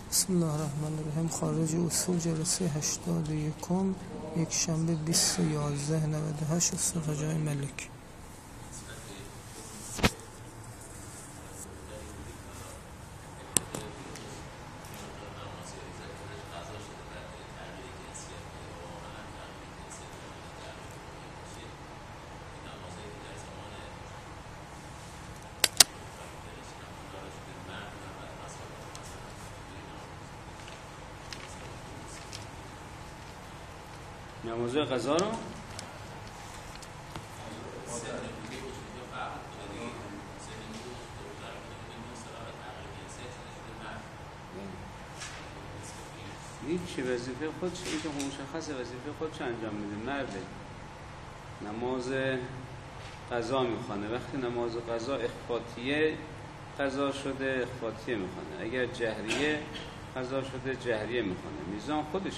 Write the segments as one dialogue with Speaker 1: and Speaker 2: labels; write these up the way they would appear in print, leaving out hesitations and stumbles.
Speaker 1: بسم الله الرحمن الرحیم. خارج اصول جلسه 81 یک شنبه 20/11/98 استاد جای ملک.
Speaker 2: نماز قضا رو هیچی وظیفه خودش این که مشخص وظیفه خودش انجام میده. مرده نماز قضا میخوانه، وقتی نماز قضا اخفاتیه قضا شده اخفاتیه میخوانه، اگر جهریه قضا شده جهریه میخوانه، میزان خودشه.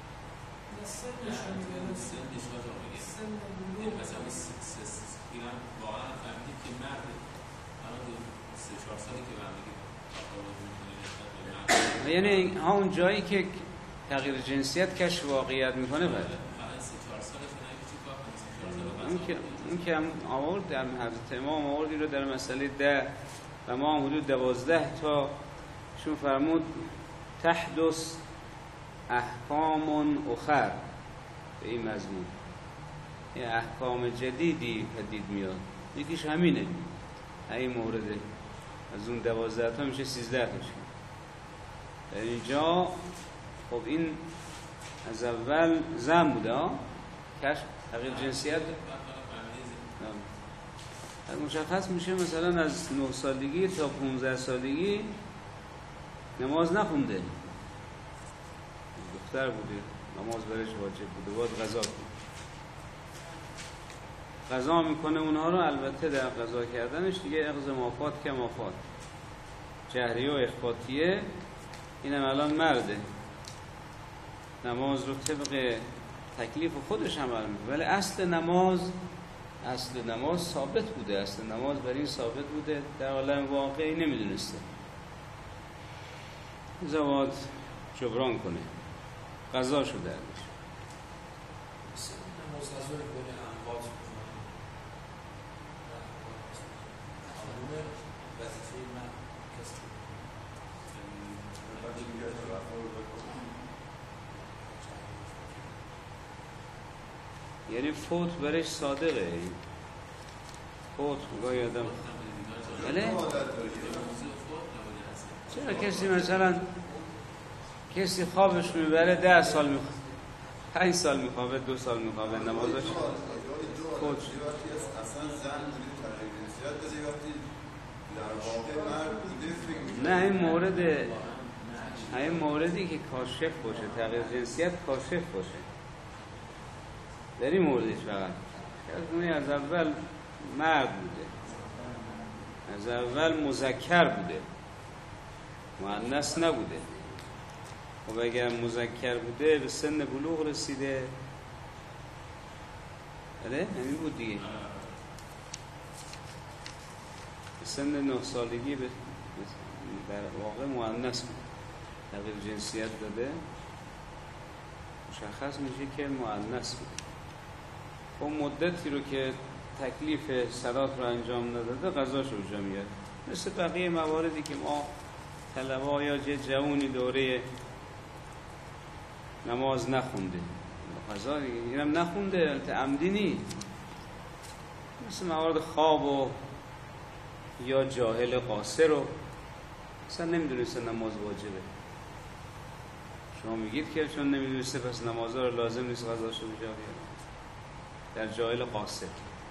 Speaker 2: یعنی همون جایی که تغییر جنسیت کشف واقعیت میکنه بعد اون که هم آورد در حضرت امام آوردی رو در مسئله 10 و ما هم حدود 12 تا شون فرمود تحدث احکام اخر به این مضمون، یه احکام جدیدی پدید میاد، یکیش همینه. این مورده از اون 12 تا میشه 13 تاش. در اینجا خب این از اول زن بوده کشف تغییر جنسیت مشخص میشه. مثلا از 9 سالگی تا 15 سالگی نماز نخونده، دختر بوده، نماز برش واجب بوده، باید قضا کنه. قضا میکنه اونها رو. البته در قضا کردنش دیگه اخذ مافات که مافات، جهریه و اخفاتیه. اینم الان مرده نماز رو طبق تکلیف خودش عمل میکنه، ولی اصل نماز ثابت بوده، اصل نماز بر این ثابت بوده، در عالم واقعی نمیدونسته. زواد جبران کنه، قضا شده درش.
Speaker 3: نماز قضا رو کنه انقاض وظیفه من کسی
Speaker 2: یعنی فوت برش صادقه. فوت گاهی آدم بله؟ چرا کسی مثلا کسی خوابش میبره 10 سال میخوابه، 5 سال میخوابه، 2 سال میخوابه، نمازش فوت شد. نه این موردی که کاشف باشه، تغییر جنسیت کاشف باشه، در این موردش فقط از اول مرد بوده، از اول مذکر بوده، مؤنث نبوده. خب اگر مذکر بوده به سن بلوغ رسیده، بله همین بود دیگه، به سن 9 سالگی در واقع مؤنث بود، تغییر جنسیت داده، مشخص میشه که مؤنث بود. خب مدتی رو که تکلیف صلات رو انجام نداده قضاش رو انجام میاد، مثل بقیه مواردی که ما طلبا یا جوونی دوره نماز نخونده قضا دیگه، اینم نخونده عمدی نیست، مثل موارد خواب و یا جاهل قاصر رو اصلا نمیدونسته نماز واجبه. شما میگید که چون نمیدونسته پس نمازها رو لازم نیست قضاش رو بجا بیاره. در جاهل قاصر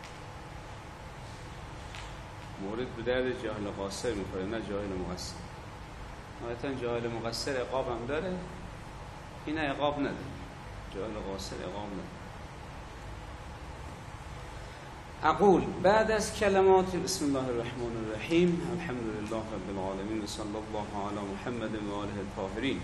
Speaker 2: مورد به درد جاهل قاصر میخوره، نه جاهل مقصر. نهایتا جاهل مقصر عقاب هم داره، این عقاب نداره، جاهل قاصر عقاب نداره. اقول بعد از کلمات بسم الله الرحمن الرحیم الحمدلله رب العالمین و صلی الله علی محمد و آله الطاهرین.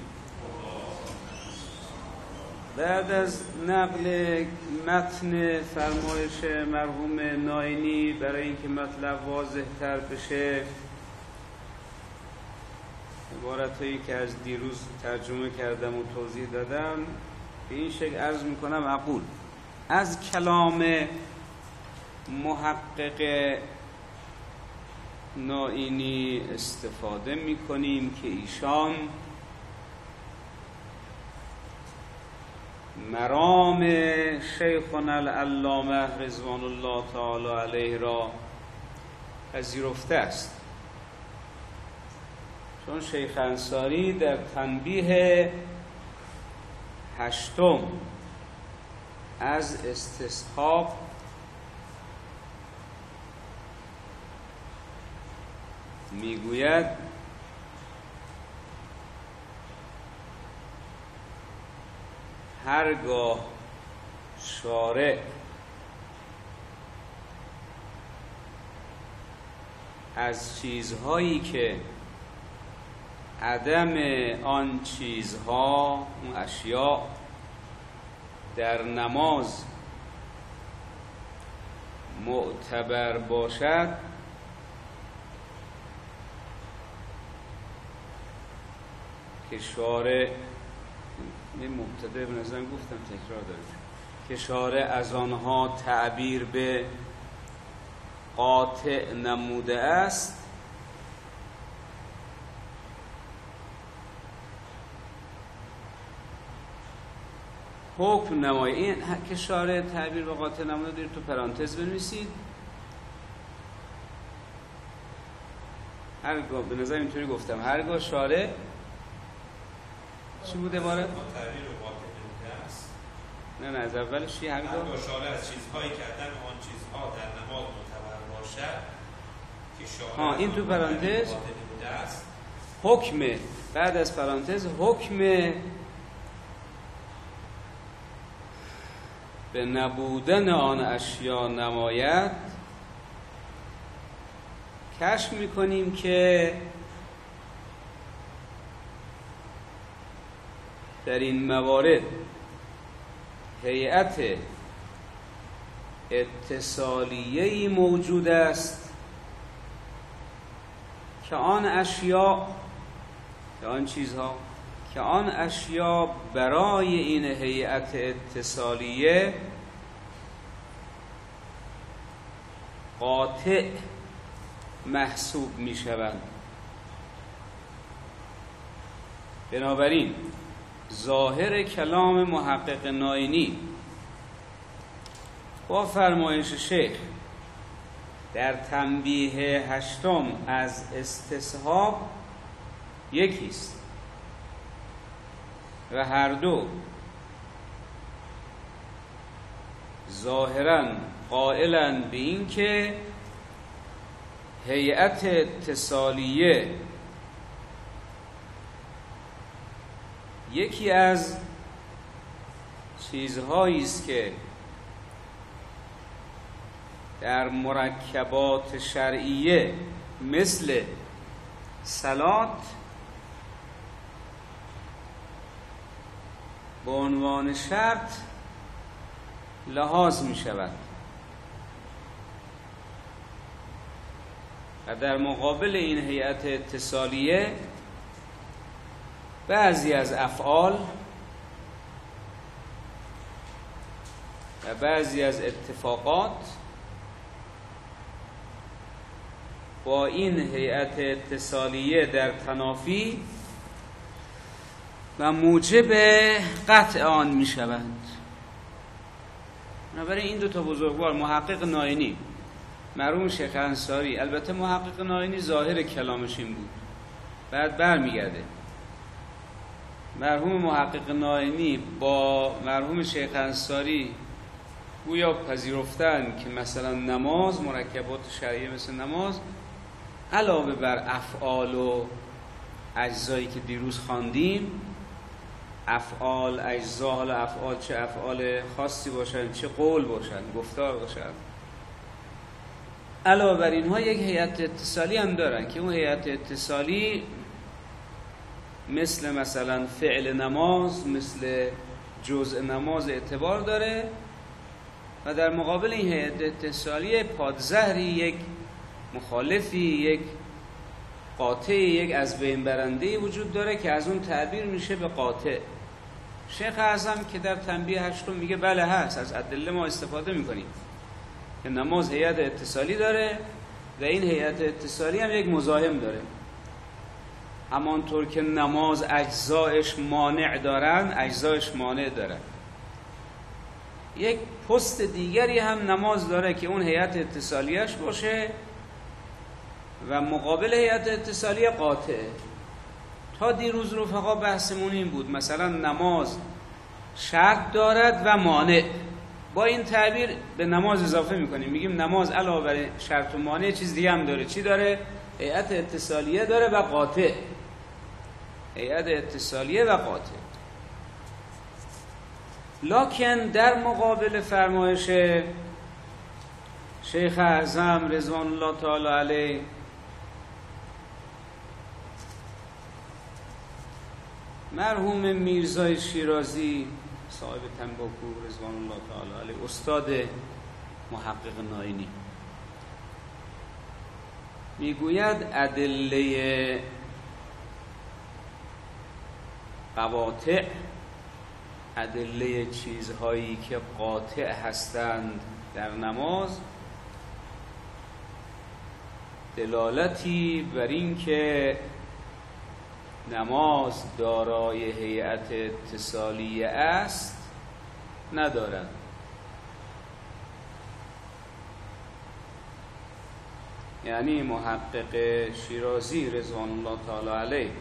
Speaker 2: بعد از نقل متن فرمایش مرحوم ناینی برای اینکه مطلب واضح تر بشه عبارتایی که از دیروز ترجمه کردم و توضیح دادم به این شکل عرض میکنم. اقول از کلام محقق نائینی استفاده میکنیم که ایشان مرام شیخنا العلامه رضوان الله تعالی علیه را پذیرفته است، چون شیخ انصاری در تنبیه 8 از استصحاب میگوید هرگاه شارع از چیزهایی که عدم آن چیزها، اون اشیاء در نماز معتبر باشد، که شارع این مبتدا به نظرم گفتم تکرار دارم که شارع از آنها تعبیر به قاطع نموده است، حکم نمایی. این که شارع تعبیر به قاطع نموده دارید تو پرانتز بنویسید. هرگاه به نظر اینطوری گفتم هرگاه شارع چی بوده باره؟
Speaker 4: تعبیر به قاطع نموده است.
Speaker 2: نه از اولش چیه؟ هرگاه
Speaker 4: شارع از چیزهایی که عدم آن چیزها در نماز معتبر باشد که شارع
Speaker 2: این تو پرانتز
Speaker 4: است.
Speaker 2: حکم بعد از پرانتز حکم به نبودن آن اشیا نماید، کشف میکنیم که در این موارد هیئت اتصالیه‌ای موجود است که آن اشیا، که آن چیزها که آن اشیا برای این هیئت اتصالیه قاطع محسوب می شوند. بنابراین ظاهر کلام محقق نائینی با فرمایش شیخ در تنبیه 8 از استصحاب یکیست و هر دو ظاهراً قائلاً به این که هیئت اتصالیه یکی از چیزهایی است که در مرکبات شرعیه مثل صلات به عنوان شرط لحاظ می شود و در مقابل این هیئت اتصالیه بعضی از افعال و بعضی از اتفاقات با این هیئت اتصالیه در تنافی و موجب قطع آن می شوند. بنابراین این دو تا بزرگوار محقق نائینی مرحوم شیخ انصاری، البته محقق نائینی ظاهر کلامش این بود، بعد برمیگرده مرحوم محقق نائینی با مرحوم شیخ انصاری گویا پذیرفتن که مثلا نماز، مرکبات شرعیه مثل نماز علاوه بر افعال و اجزایی که دیروز خواندیم، افعال، اجزا، حالا افعال چه افعال خاصی باشن چه قول باشن، گفتار باشن، علاوه بر اینها یک هیئت اتصالی هم دارن که اون هیئت اتصالی مثلا فعل نماز، مثل جزء نماز اعتبار داره و در مقابل این هیئت اتصالی پادزهری، یک مخالفی، یک قاطع یک از بین برنده‌ای وجود داره که از اون تعبیر میشه به قاطع. شیخ اعظم که در تنبیه هشتم میگه بله هست، از ادله ما استفاده میکنیم که نماز هیئت اتصالی داره و این هیئت اتصالی هم یک مزاحم داره. همانطور که نماز اجزایش مانع دارن، اجزایش مانع دارن. یک پست دیگری هم نماز داره که اون هیئت اتصالیش باشه و مقابل هیئت اتصالی قاطع. تا دیروز رفقا بحثمون این بود مثلا نماز شرط دارد و مانع، با این تعبیر به نماز اضافه میکنیم، میگیم نماز علاوه بر شرط و مانع چیز دیگه هم داره. چی داره؟ هیئت اتصالیه داره و قاطع. هیئت اتصالیه و قاطع. لکن در مقابل فرمایش شیخ اعظم رضوان الله تعالی علیه مرحوم میرزای شیرازی صاحب تنباکو رضوان الله تعالی علیه، استاد محقق ناینی، میگوید ادله قواطع، ادله چیزهایی که قاطع هستند در نماز، دلالتی بر این که نماز دارای هیئت اتصالیه است ندارد. یعنی محقق شیرازی رضوان الله تعالی علیه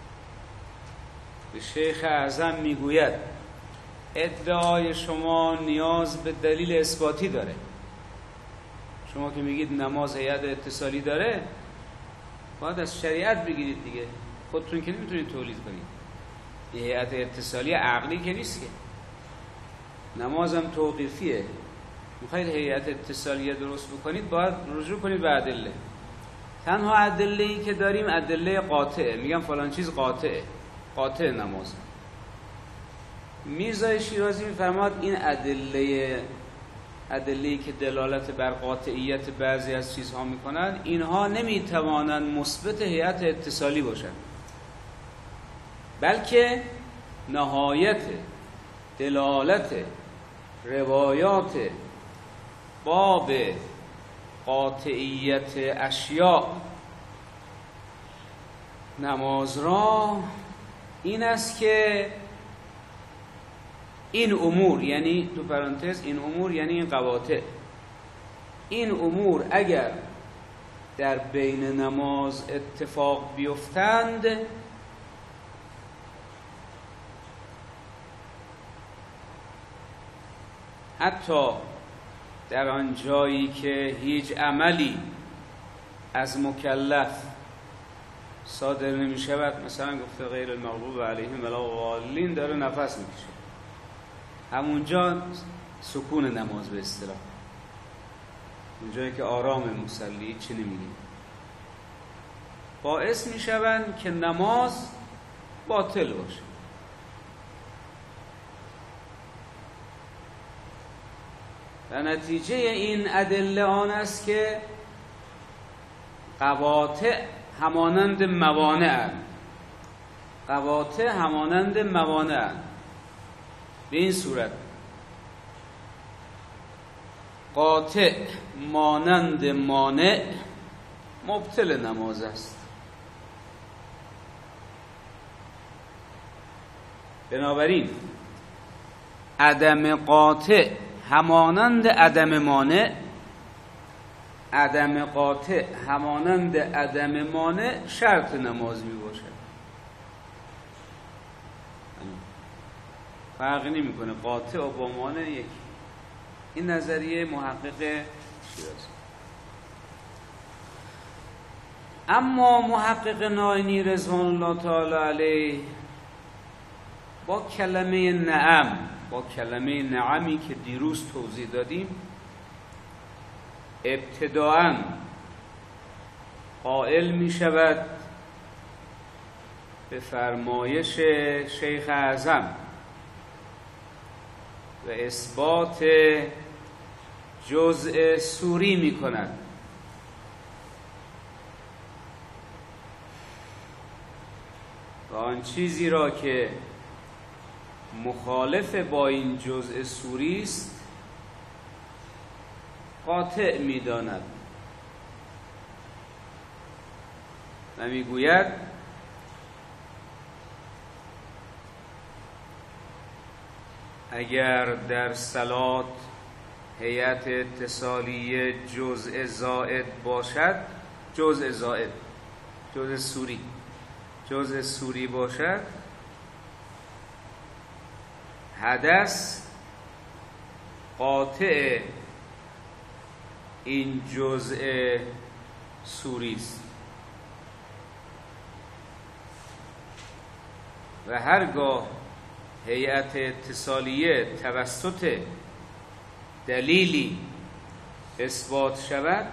Speaker 2: به شیخ اعظم میگوید ادعای شما نیاز به دلیل اثباتی داره. شما که میگید نماز هیئت اتصالی داره باید از شریعت بگیرید دیگه، خودتون که نمیتونید تولید کنید. یه هیئت اتصالی عقلی که نیست که، نمازم توقیفیه. میخواید هیئت اتصالیه درست بکنید باید رجوع کنید به ادله. تنها ادله‌ای که داریم ادله قاطعه، میگم فلان چیز قاطعه، قاطع نماز. میرزای شیرازی میفرماد این ادله‌ای که دلالت بر قاطعیت بعضی از چیزها میکنند، اینها نمیتوانند مثبت هیئت اتصالی باشند، بلکه نهایت دلالت روایات باب قاطعیت اشیاء نماز را این است که این امور، یعنی تو پرانتز این امور یعنی این قواطع، این امور اگر در بین نماز اتفاق بیفتند حتی در آن جایی که هیچ عملی از مکلف صادر نمی شود، مثلا گفته غیر المغضوب علیهم ولا الضالین، داره نفس میکشه، همونجا سکون نماز به اصطلاح، اونجایی که آرام مصلی چی نمیگیم، باعث میشوند که نماز باطل باشه. و نتیجه این ادله آن است که قواطع همانند موانع، قواطع همانند موانع. به این صورت قاطع مانند مانع مبطل نماز است. بنابراین عدم قاطع همانند عدم مانع، عدم قاطع همانند عدم مانع شرط نماز می باشد. فرقی نمی کنه قاطع و با مانع یکی. این نظریه محقق شیرازی. اما محقق ناینی رضوان الله تعالی علیه با کلمه نعم، با کلمه نعمی که دیروز توضیح دادیم، ابتداءً قائل می شود به فرمایش شیخ اعظم و اثبات جزء سوری می کند آن چیزی را که مخالف با این جزء سوری است قاطع می‌داند و میگوید اگر در صلات هیئت اتصالیه جزء زائد باشد، جزء سوری باشد، حدث قاطع این جزء سوری است و هرگاه هیئت اتصالیه توسط دلیلی اثبات شود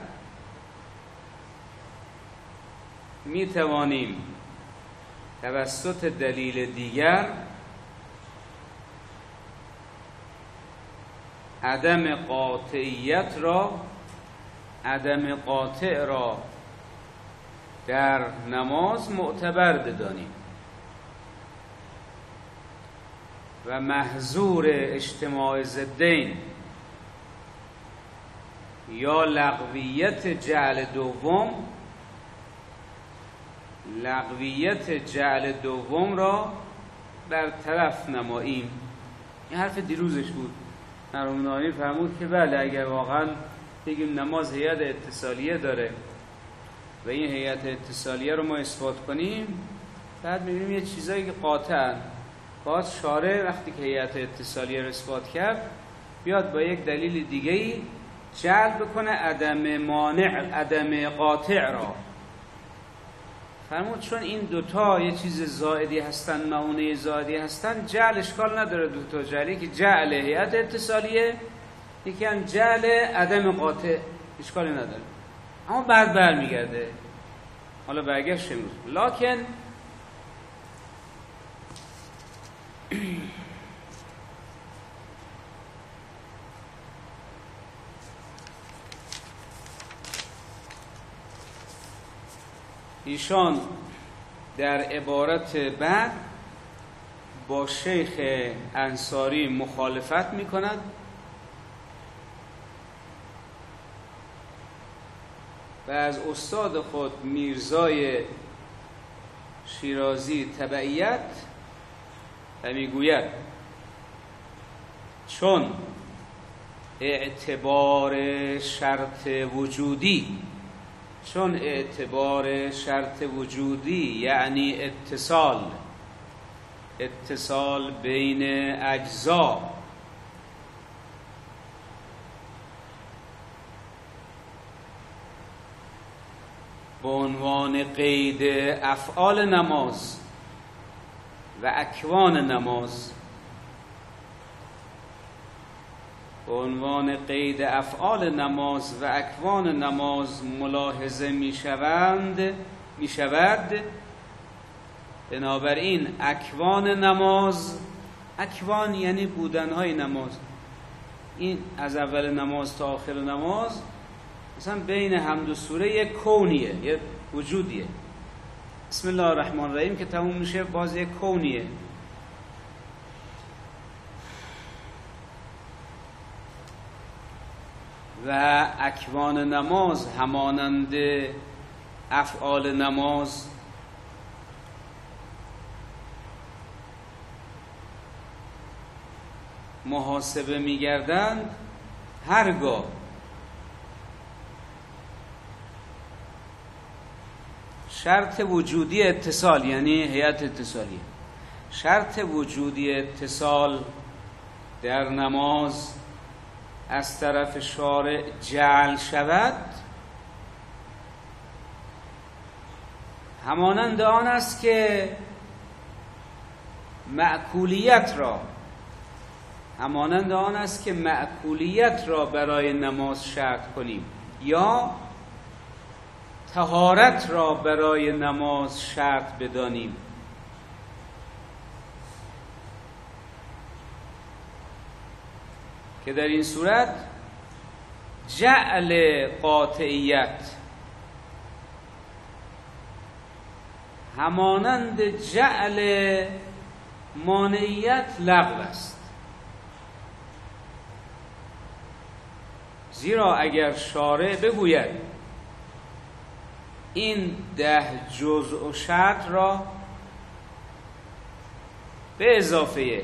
Speaker 2: می توانیم توسط دلیل دیگر عدم قاطع را در نماز معتبر بدانیم و محظور اجتماع ضدین یا لغویت جعل دوم را برطرف نماییم. این حرف دیروزش بود. مرحوم ناینی فرمود که بله اگر واقعا بگیم نماز هیئت اتصالیه داره و این هیئت اتصالیه رو ما اثبات کنیم، بعد می‌بینیم یه چیزایی که قاطعن، باید شارع وقتی که هیئت اتصالیه رو اثبات کرد بیاد با یک دلیل دیگه‌ای جعل بکنه عدم قاطع را. فرمود چون این دوتا یه چیز زائدی هستن، معونه زائدی هستن، جعل اشکال نداره. دوتا جعلی که جعل هیئت اتصالیه، یکی هم جعل عدم قاطع، اشکالی نداره، اما بعد برمیگرده. حالا برگشت امروز لکن ایشان در عبارت بعد با شیخ انصاری مخالفت می کند و از استاد خود میرزای شیرازی تبعیت و میگوید چون اعتبار شرط وجودی یعنی اتصال بین اجزا به عنوان قید افعال نماز و اکوان نماز، به عنوان قید افعال نماز و اکوان نماز ملاحظه می شود. بنابراین اکوان نماز، اکوان یعنی بودنهای نماز، این از اول نماز تا آخر نماز مثلا بین حمد و سوره یک کونیه، یک وجودیه. بسم الله الرحمن الرحیم که تموم میشه باز یک کونیه. و اکوان نماز همانند افعال نماز محاسبه می‌گردند هرگاه شرط وجودی اتصال، یعنی هیئت اتصالیه، شرط وجودی اتصال در نماز از طرف شارع جعل شود، همانند آن است که معکولیت را برای نماز شرط کنیم یا طهارت را برای نماز شرط بدانیم. که در این صورت جعل قاطعیت همانند جعل مانعیت لغو است. زیرا اگر شارع بگوید این 10 جزء و شرط را به اضافه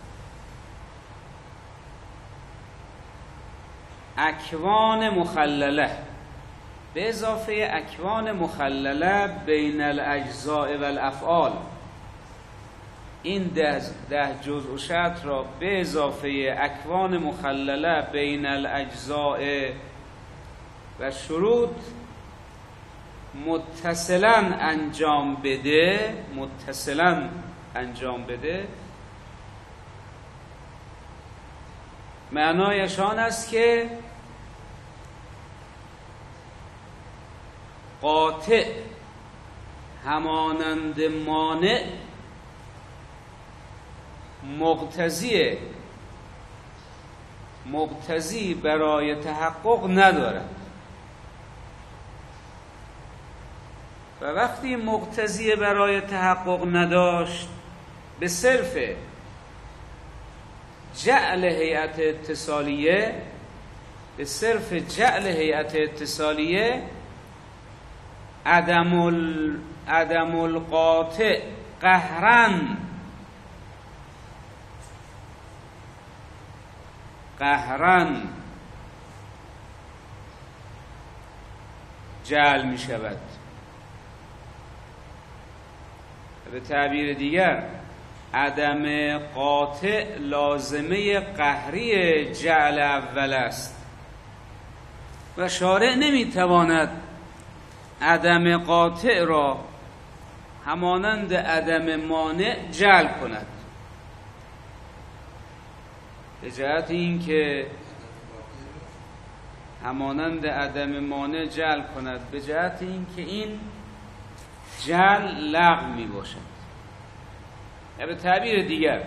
Speaker 2: اکوان مخلله، به اضافه اکوان مخلله بین الاجزاء و الافعال، این 10 جزء و شرط را به اضافه اکوان مخلله بین الاجزاء و شروط متصلا انجام بده، معنایش آن است که قاطع همانند مانع مقتضی برای تحقق ندارد و وقتی مقتضی برای تحقق نداشت به صرف جعل هیئت اتصالیه عدم القاطع قهرن جعل می شود. به تعبیر دیگر عدم قاطع لازمه قهری جعل اول است و شارع نمیتواند عدم قاطع را همانند عدم مانع جعل کند، به جهت این که همانند عدم مانع جعل کند، به جهت این که این جعل لغو می باشد. به تعبیر دیگر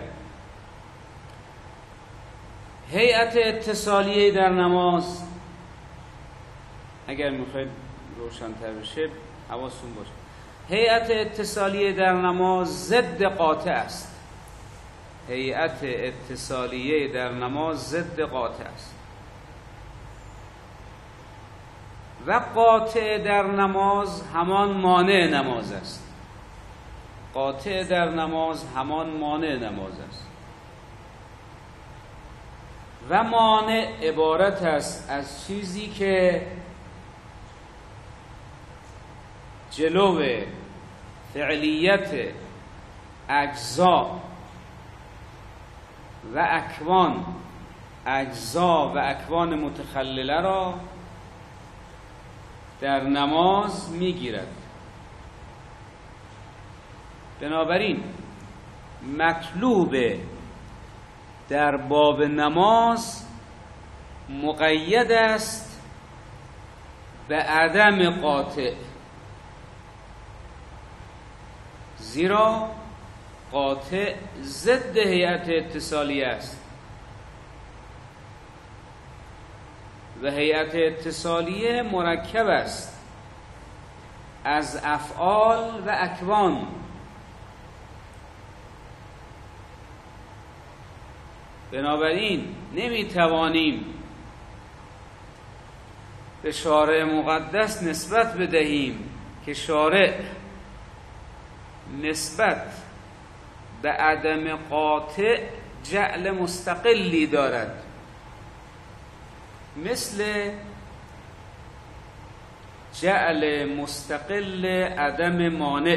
Speaker 2: هیئت اتصالیه در نماز، اگر میخواید روشن‌تر بشه حواستون باشه، هیئت اتصالیه در نماز ضد قاطع است. هیئت اتصالیه در نماز ضد قاطع است و قاطع در نماز همان مانع نماز است. قاطع در نماز همان مانع نماز است و مانع عبارت است از چیزی که جلو فعلیت اجزا و اکوان متخلله را در نماز میگیرد. بنابراین مطلوب در باب نماز مقید است به عدم قاطع، زیرا قاطع ضد هیئت اتصالیه است و هیئت اتصالیه مرکب است از افعال و اکوان. بنابراین نمیتوانیم به شارع مقدس نسبت بدهیم که شارع نسبت به عدم قاطع جعل مستقلی دارد، مثل جعل مستقل عدم مانع.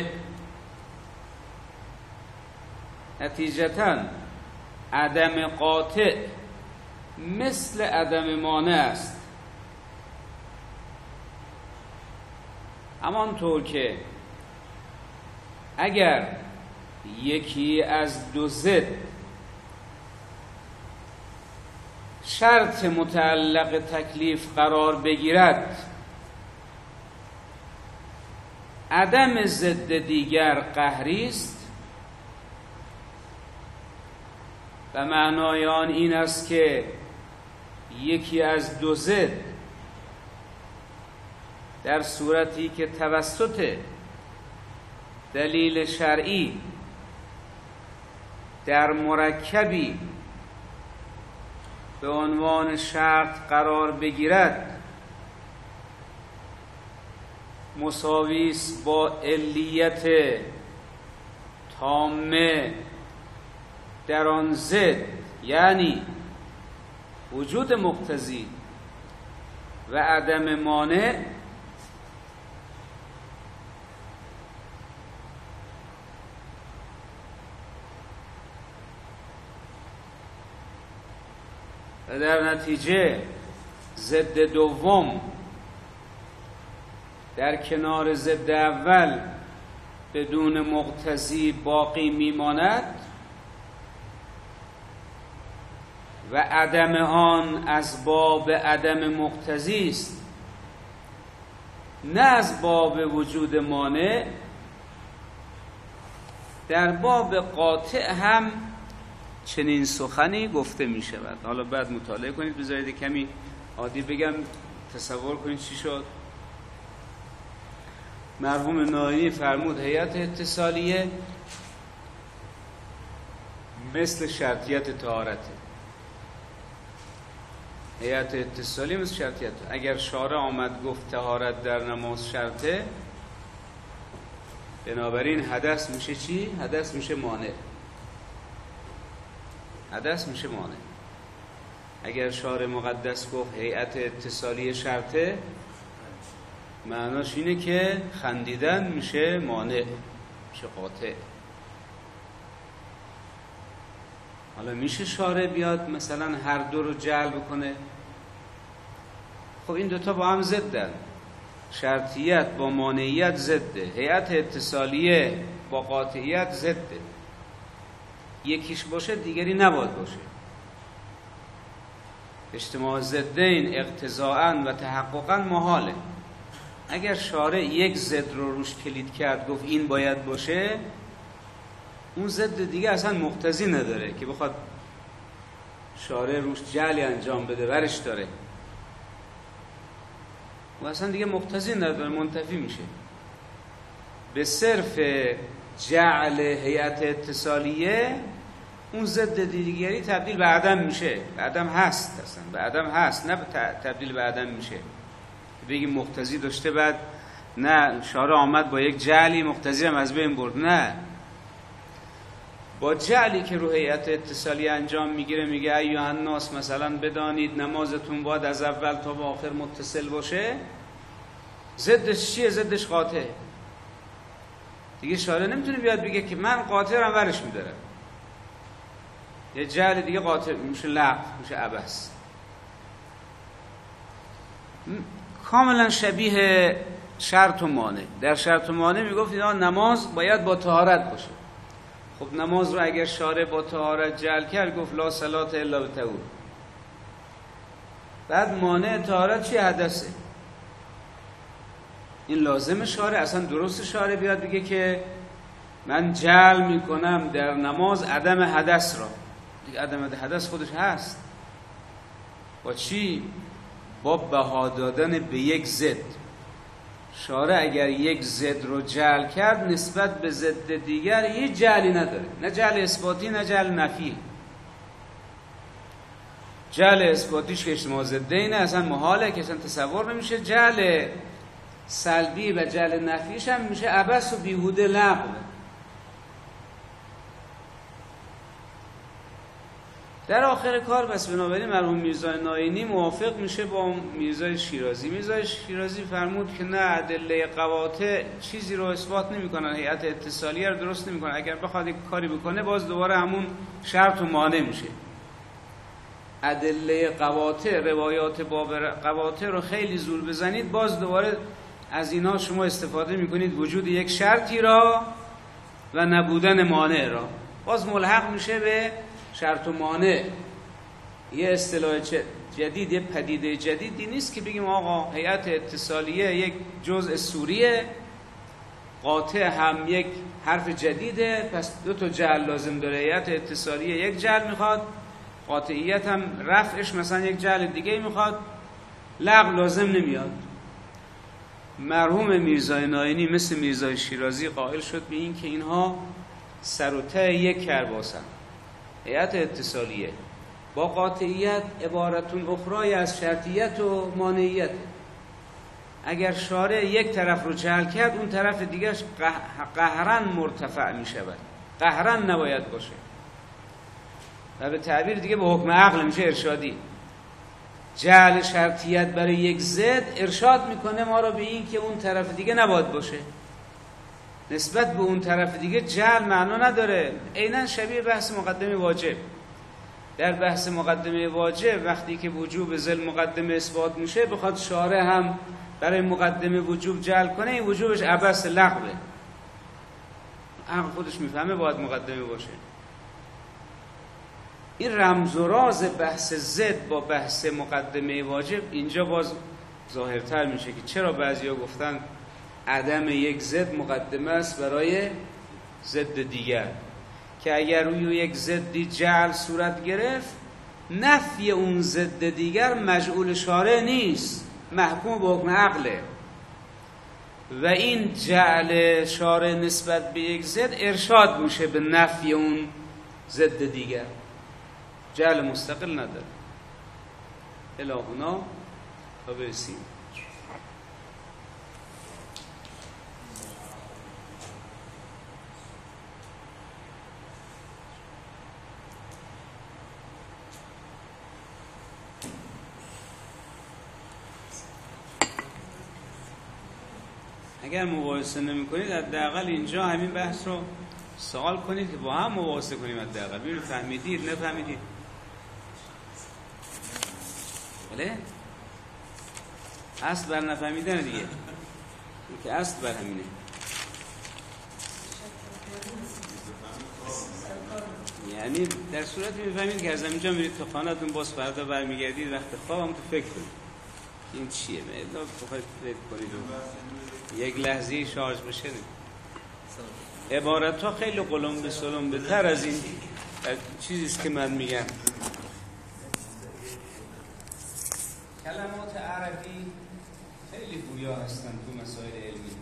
Speaker 2: نتیجتاً عدم قاطع مثل عدم مانع است. همانطور که اگر یکی از دو ضد شرط متعلق تکلیف قرار بگیرد، عدم ضد دیگر قهری است و معنای آن این است که یکی از دو ضد در صورتی که توسط دلیل شرعی در مرکبی به عنوان شرط قرار بگیرد مساوی است با علیت تامه در آن ضد، یعنی وجود مقتضی و عدم مانع، و در نتیجه ضد دوم در کنار ضد اول بدون مقتضی باقی میماند و عدم آن از باب عدم مقتضی است، نه از باب وجود مانع. در باب قاطع هم چنین سخنی گفته می شود. حالا بعد مطالعه کنید، بذارید کمی عادی بگم تصور کنید چی شد. مرحوم ناینی فرمود هیئت اتصالیه مثل شرطیت طهارته. هیئت اتصالیه مثل شرطیت. اگر شارع آمد گفت طهارت در نماز شرطه، بنابراین حدث میشه چی؟ حدث میشه مانع. حدث میشه مانع. اگر شارع مقدس گفت هیئت اتصالیه شرطه، معناش اینه که خندیدن میشه مانع، میشه قاطع. حالا میشه شارع بیاد مثلا هر دو رو جلب کنه؟ خب این دوتا با هم ضدن. شرطیت با مانعیت ضده، هیئت اتصالیه با قاطعیت ضده. یکیش باشه دیگری نباید باشه. اجتماع ضدین اقتضاءً و تحققاً محاله. اگر شارع یک ضد رو روش کلید کرد گفت این باید باشه، اون ضد دیگه اصلا مقتضی نداره که بخواد شارع روش جعلی انجام بده، ورش داره و اصلا دیگه مقتضی نداره، منتفی میشه. به صرف جعل هیئت اتصالیه اون ضد دیگری تبدیل به عدم میشه. به عدم هست، اصلا به عدم هست، نه تبدیل به عدم میشه. بگیم مقتضی داشته بعد نه شارع آمد با یک جعلی مقتضی هم از بین برد، نه، با جعلی که رو هیئت اتصالی انجام میگیره میگه ایها الناس مثلا بدانید نمازتون باید از اول تا به آخر متصل باشه، ضدش چیه؟ ضدش قاطع. دیگه شارع نمیتونه بیاد بگه که من قاطع رو ورش میدارم. یه جعل دیگه قاطع میشه، لغو میشه، عبث. کاملا شبیه شرط و مانع. در شرط و مانع میگفت اینا نماز باید با طهارت باشه. خب نماز رو اگر شارع با طهارت جعل کرد گفت لا صلاة الا بطهور. بعد مانع طهارت چی؟ حدثه. این لازم شارع، اصلا درست شارع بیاد بگه که من جعل میکنم در نماز عدم حدث را. دیگه عدم حدث خودش هست. با چی؟ با بها دادن به یک ضد. شارع اگر یک ضد رو جعل کرد نسبت به ضد دیگر هیچ جعلی نداره، نه جعل اثباتی نه جعل نفی. جعل اثباتیش که اجتماع ضدینه اصلا محاله، که اصلا تصور نمیشه. جعل سلبی و جعل نفیش هم میشه عبث و بیهوده، لغو. در آخر کار بس بنابراین مرحوم میرزا ناینی موافق میشه با میرزا شیرازی. میرزا شیرازی فرمود که نه، ادله قواطع چیزی رو اثبات نمیکنن، هیئت اتصالیه رو درست نمیکنن. اگر بخواد یک کاری بکنه باز دوباره همون شرط و مانع میشه. ادله قواطع، روایات باب قواطع رو خیلی زور بزنید باز دوباره از اینا شما استفاده میکنید وجود یک شرطی را و نبودن مانع را، باز ملحق میشه به شرط و مانع. یه اصطلاح جدید، یه پدیده جدیدی نیست که بگیم آقا هیئت اتصالیه یک جزء سوریه، قاطع هم یک حرف جدیده، پس دو تا جعل لازم داره. هیئت اتصالیه یک جعل میخواد، قاطعیت هم رفعش مثلا یک جعل دیگه میخواد، لغو لازم نمیاد. مرحوم میرزای ناینی مثل میرزای شیرازی قائل شد به این که اینها سر و ته یک کرباسن. هیئت اتصالیه با قاطعیت عبارتون اخرای از شرطیت و مانعیت. اگر شارع یک طرف رو جعل کرد اون طرف دیگرش قهرن مرتفع می شود، قهرن نباید باشه و به تعبیر دیگه به حکم عقل میشه ارشادی. جعل شرطیت برای یک ضد ارشاد میکنه ما رو به این که اون طرف دیگه نباید باشه. نسبت به اون طرف دیگه جعل معنا نداره. عیناً شبیه بحث مقدمه واجب. در بحث مقدمه واجب وقتی که وجوب ذل مقدمه اثبات میشه بخواد شارع هم برای مقدمه وجوب جعل کنه، این وجوبش عبث لغوه. عقل خودش میفهمه باید مقدمه باشه. این رمز و راز بحث ضد با بحث مقدمه واجب اینجا باز ظاهرتر میشه که چرا بعضیا گفتن عدم یک ضد مقدمه است برای ضد دیگر، که اگر روی یک ضدی جعل صورت گرفت نفی اون ضد دیگر مجعول شارع نیست، محکوم به حکم عقله و این جعل شارع نسبت به یک ضد ارشاد میشه به نفی اون ضد دیگر، جعل مستقل نداره. الهونا تا برسیم. اگر مباحثه نمی کنید حداقل اینجا همین بحث رو سوال کنید که با هم مباحثه کنیم. حداقل ببینید فهمیدید نفهمیدید. بله؟ اصل بر نفهمیدن دیگه، این که اصل بر همینه. یعنی در صورتی میفهمید که از اینجا میرید تو خانه‌تون، باز فردا برمیگردید وقت خوابم تو فکر کنید این چیه، مهلا بخواید فکر کنید و یک لحظه شارژ بشه. عبارت ها خیلی قلمبه سلمبه تر از این چیزیست که من میگم. کلمات عربی خیلی گویا هستن تو مسائل علمی.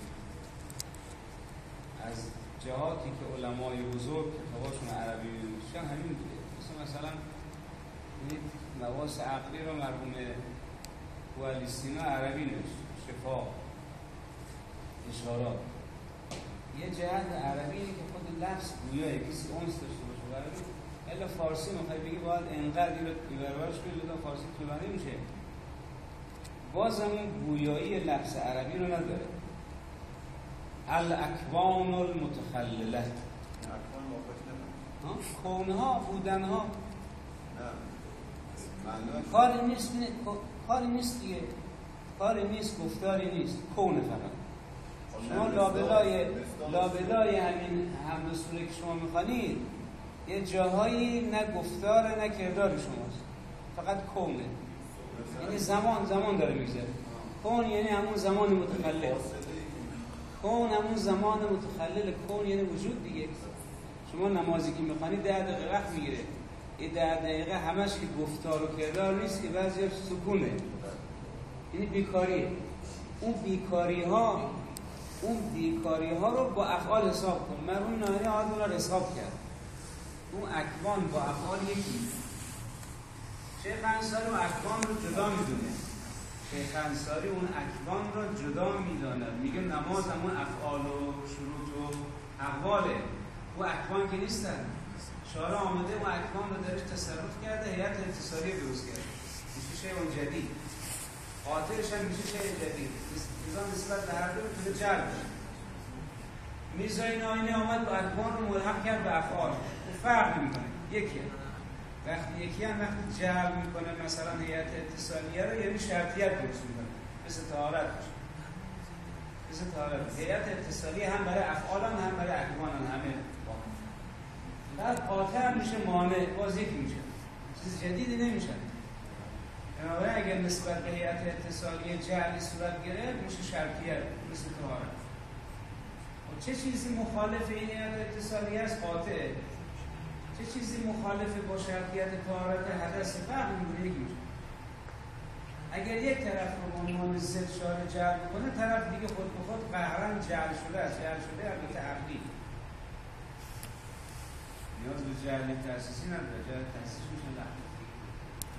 Speaker 2: از جهاتی که علمای بزرگ کتاباشون عربی می‌نوشتن همین بوده. مثلا مواس عقلی رو مرحوم والیسینا عربی نوشت، شفا، اشارات. یه جهت عربی اینه که خود لفظ گویاه کسی اونس داشته باشه عربی. الا فارسی میخوای بگی باید انقدر بی‌برابرش کنی لذا فارسی طولانی میشه. باز همون گویایی لفظ عربی رو نداره. الاکوان المتخلله، کونها، بودنها، کاری نیست دیگه، کاری نیست، گفتاری نیست، کونه فقط. شما لابلای همین حمد سوره که شما میخوانید یه جاهایی نه گفتار نه کردار شماست، فقط کونه. یعنی زمان داره میگذره. کون یعنی همون زمان متخلل، کون همون زمان متخلل، کون یعنی وجود دیگه. شما نمازی که میخوانید 10 دقیقه وقت میگیره، این 10 دقیقه همش که گفتار و کردار نیست که بعضی سکونه، یعنی بیکاریه. اون بیکاری ها رو با افعال حساب کن. مرحوم ناینی آدم رو حساب کرد. اون اکوان با افعال یکی. شیخ انصاری اون اکوان رو جدا میدونه. شیخ انصاری اون اکوان رو جدا میدونه. میگه نماز همون افعال و شروط و اقواله. اون اکوان که نیستن. شارع آمده اون اکوان رو درش تصرف کرده، هیئت اتصالی درست کرده. میشه شیء جدید. خاطرش هم میشه شیء جدید. نظام نسبت به هر دو میتونه جلب بشه. میرزای ناینی آمد و اکوان رو ملحق کرد به افعال. فرق میکنه. یکی هم وقتی جلب میکنه مثلا هیئت اتصالیه رو یعنی شرطیت درست میکنه. مثل طهارت باشه. هیئت اتصالیه هم برای افعال هم برای اکوان همه واقع. بعد قاطع هم میشه مانع، باز یکی میشه. چیز جدیدی نمیشه. بنابراین اگر نسبت به هیئت اتصالیه جعلی صورت گرفت میشه شرطیت مثل طهارت. چه چیزی مخالف این هیئت اتصالیه است؟ قاطعه. چه چیزی مخالف با شرطیت طهارت حدث فرق می‌کنه؟ یکی میشه. اگر یک طرف رو به عنوان ضد شارع جعل بکنه، طرف دیگه خود به خود قهرن جعل شده است. جعل شده البته عقلی، نیاز به جعل تأسیسی نداره، جعل تأسیسی میشه لحظه.